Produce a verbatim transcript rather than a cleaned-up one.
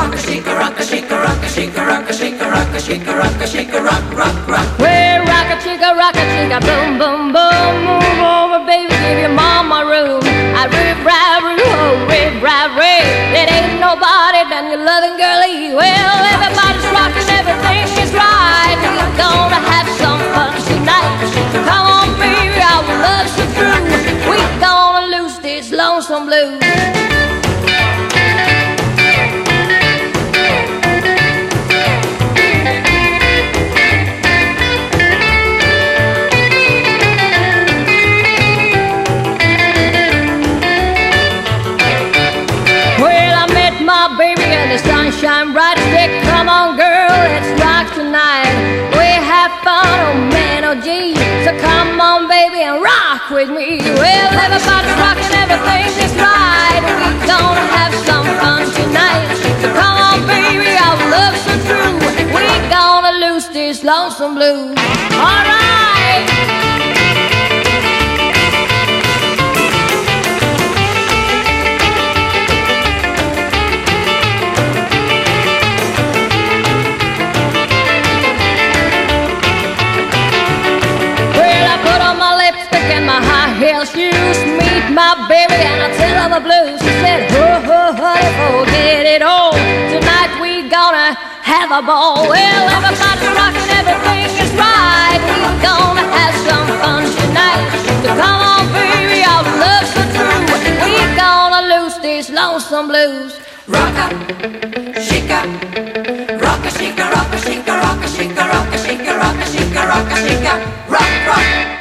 rock a shake a rock a shake a rock a shake a rock a shake a rock a shake a rock a shake a rock rock rock. Well, rock a chica, rock a chica, boom boom boom, move over, baby, give your mama room. I rip rap room, rip rap rip. It ain't nobody done your loving girlie. Well, everybody's rocking, everything is right. We're gonna have some fun tonight. Come on, baby, our love's so true. We're gonna lose this lonesome blues. Baby, and the sunshine bright as day. Come on, girl, let's rock tonight. We have fun, oh man, oh gee. So come on, baby, and rock with me. Well, everybody's rocking, everything is right. We're gonna have some fun tonight. So come on, baby, our love's so true. We're gonna lose this lonesome blues. All right. Shoes, meet my baby and I tell her the blues. She said, ho, ho, honey, forget it all. Tonight we gonna have a ball. Well, everybody's rocking, everything is right. We're gonna have some fun tonight. So come on, baby, our love's so true. We're gonna lose these lonesome blues. Rock a, shake a, rock a, shake a, rock a, shake a, rock a, shake a, rock a, shake a, rock a, shake a, rock a, shake a, rock, rock.